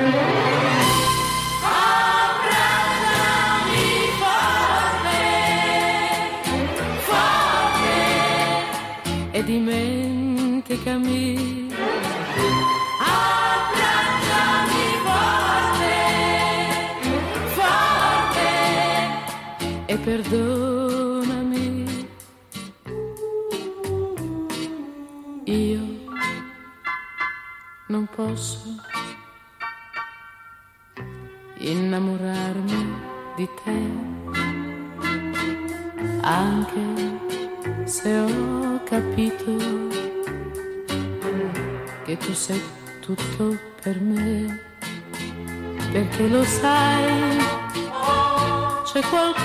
E dimenticami, abbracciami forte, forte, e perdonami. Io non posso innamorarmi di te, anche se ho capito che tu sei tutto per me, perché lo sai, c'è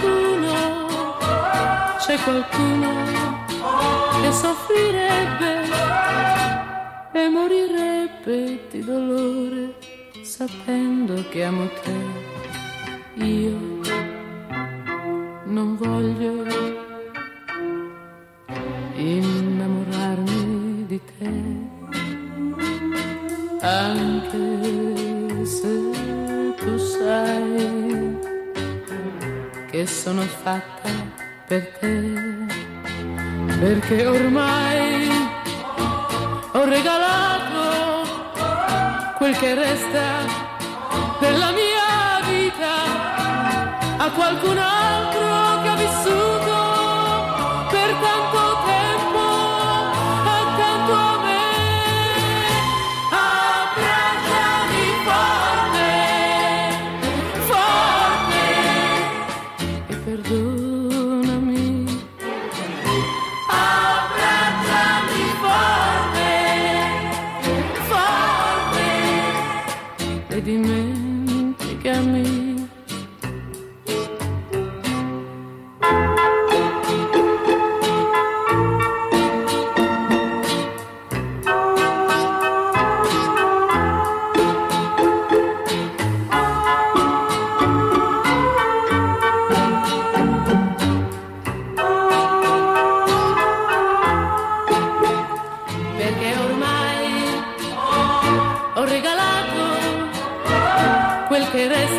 qualcuno che soffrirebbe e morirebbe di dolore sapendo che amo te. Io non voglio innamorarmi di te, anche se tu sai che sono fatta per te, perché ormai ho regalato quel che resta della mia vita a qualcun altro che ha vissuto per tanto tempo accanto a me. Abbracciami forte, forte, e perdonami. Abbracciami forte, forte, e dimenticami. Quel che resta